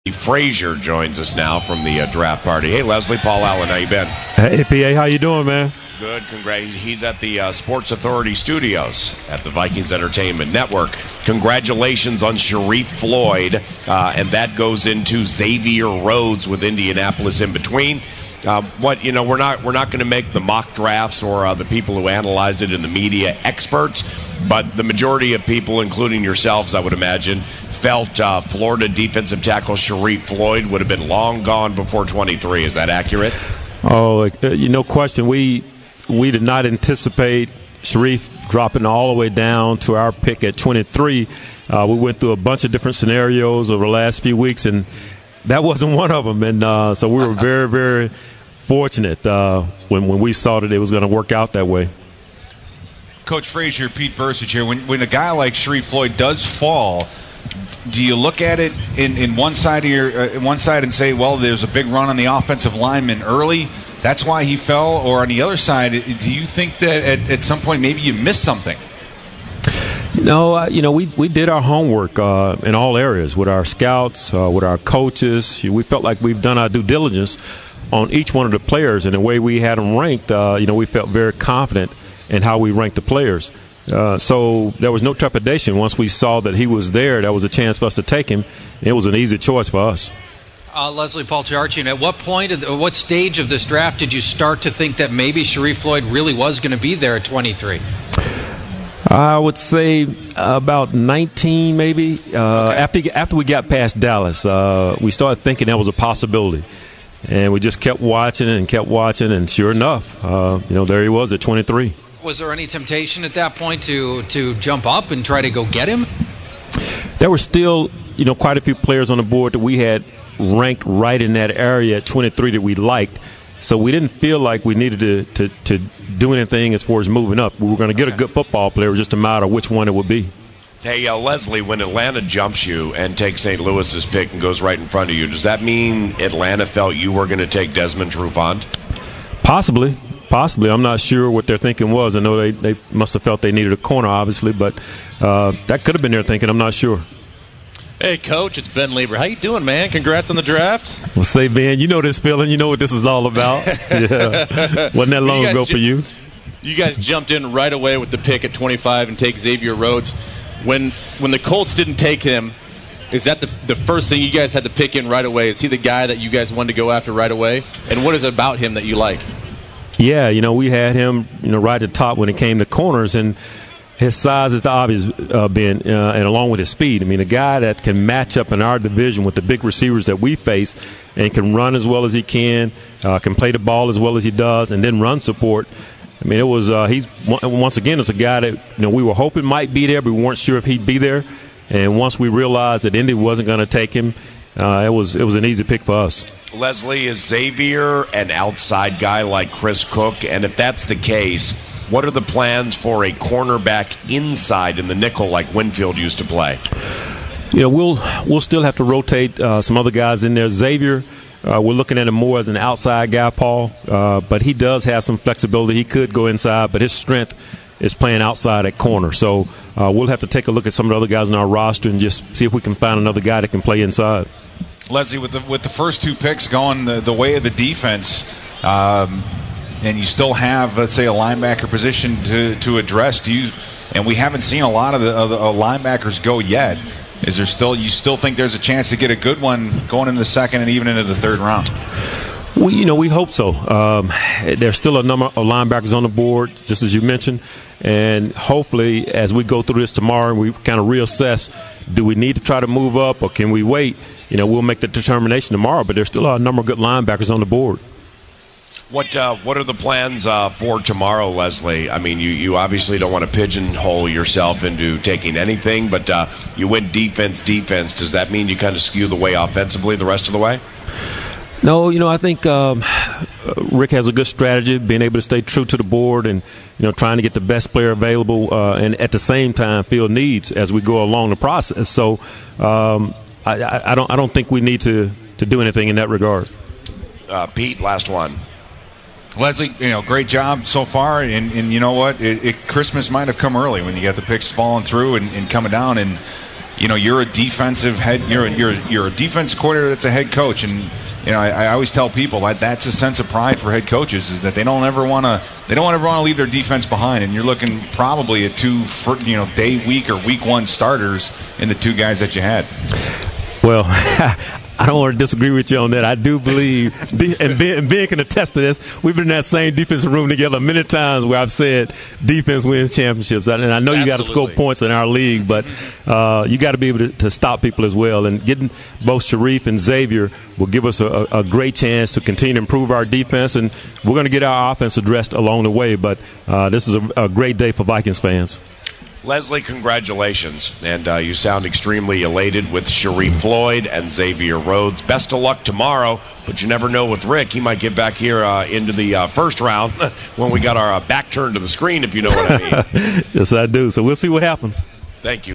Frazier joins us now from the draft party. Hey, Leslie, Paul Allen, how you been? Hey, PA, how you doing, man? Good, congrats. He's at the Sports Authority Studios at the Vikings Entertainment Network. Congratulations on Sharrif Floyd, and that goes into Xavier Rhodes with Indianapolis in between. We're not going to make the mock drafts or the people who analyze it in the media experts, but the majority of people, including yourselves, I would imagine, felt Florida defensive tackle Sharrif Floyd would have been long gone before 23. Is that accurate? Oh, no question. We did not anticipate Sharrif dropping all the way down to our pick at 23. We went through a bunch of different scenarios over the last few weeks, and that wasn't one of them. And so we were very, very fortunate when we saw that it was going to work out that way. Coach Frazier, Pete Bercich here. When a guy like Sharrif Floyd does fall, do you look at it in one side and say, well, there's a big run on the offensive lineman early, that's why he fell? Or on the other side, do you think that at some point maybe you missed something? No, we did our homework in all areas with our scouts, with our coaches. We felt like we've done our due diligence on each one of the players, and the way we had them ranked, we felt very confident in how we ranked the players. So there was no trepidation. Once we saw that he was there was a chance for us to take him. It was an easy choice for us. Leslie, Paul Charchian, at what point, what stage of this draft did you start to think that maybe Sharrif Floyd really was going to be there at 23? I would say about 19 maybe. Okay. After we got past Dallas, we started thinking that was a possibility. And we just kept watching and sure enough, there he was at 23. Was there any temptation at that point to jump up and try to go get him? There were still, quite a few players on the board that we had ranked right in that area at 23 that we liked. So we didn't feel like we needed to do anything as far as moving up. We were going to get a good football player. It was just a matter of which one it would be. Hey, Leslie, when Atlanta jumps you and takes St. Louis's pick and goes right in front of you, does that mean Atlanta felt you were going to take Desmond Trufant? Possibly. I'm not sure what their thinking was. I know they must have felt they needed a corner, obviously, but that could have been their thinking. I'm not sure. Hey, Coach, it's Ben Lieber. How you doing, man? Congrats on the draft. Well, say, Ben, you know this feeling. You know what this is all about. Yeah. Wasn't that long ago for you? You guys jumped in right away with the pick at 25 and take Xavier Rhodes. When the Colts didn't take him, is that the first thing you guys had to pick in right away? Is he the guy that you guys wanted to go after right away? And what is it about him that you like? Yeah, we had him, right at the top when it came to corners, and his size is the obvious, Ben, and along with his speed. I mean, a guy that can match up in our division with the big receivers that we face and can run as well as he can play the ball as well as he does, and then run support. I mean, it was he's once again, it's a guy that we were hoping might be there, but we weren't sure if he'd be there. And once we realized that Indy wasn't going to take him, it was an easy pick for us. Leslie, is Xavier an outside guy like Chris Cook? And if that's the case, what are the plans for a cornerback inside in the nickel like Winfield used to play? Yeah, we'll still have to rotate some other guys in there. Xavier, we're looking at him more as an outside guy, Paul, but he does have some flexibility. He could go inside, but his strength is playing outside at corner. So we'll have to take a look at some of the other guys on our roster and just see if we can find another guy that can play inside. Leslie, with the first two picks going the way of the defense, and you still have, let's say, a linebacker position to address, and we haven't seen a lot of the linebackers go yet. Is there you still think there's a chance to get a good one going into the second and even into the third round? We hope so. There's still a number of linebackers on the board, just as you mentioned, and hopefully as we go through this tomorrow and we kind of reassess, do we need to try to move up or can we wait? We'll make the determination tomorrow, but there's still a number of good linebackers on the board. What are the plans for tomorrow, Leslie? I mean, you obviously don't want to pigeonhole yourself into taking anything, but you went defense. Does that mean you kind of skew the way offensively the rest of the way? No, I think Rick has a good strategy, being able to stay true to the board and, trying to get the best player available and at the same time fill needs as we go along the process. So I don't think we need to do anything in that regard. Pete, last one. Leslie, great job so far, and you know what? Christmas might have come early when you got the picks falling through and coming down, and you're a defensive head. You're a defense coordinator that's a head coach, and I always tell people that's a sense of pride for head coaches, is that they don't ever want to leave their defense behind. And you're looking probably at two week or week one starters in the two guys that you had. Well, I don't want to disagree with you on that. I do believe, and Ben can attest to this, we've been in that same defensive room together many times where I've said defense wins championships. And I know you got to score points in our league, but you got to be able to stop people as well. And getting both Sharif and Xavier will give us a great chance to continue to improve our defense, and we're going to get our offense addressed along the way. But this is a great day for Vikings fans. Leslie, congratulations. And you sound extremely elated with Sharif Floyd and Xavier Rhodes. Best of luck tomorrow, but you never know with Rick. He might get back here into the first round when we got our back turned to the screen, if you know what I mean. Yes, I do. So we'll see what happens. Thank you.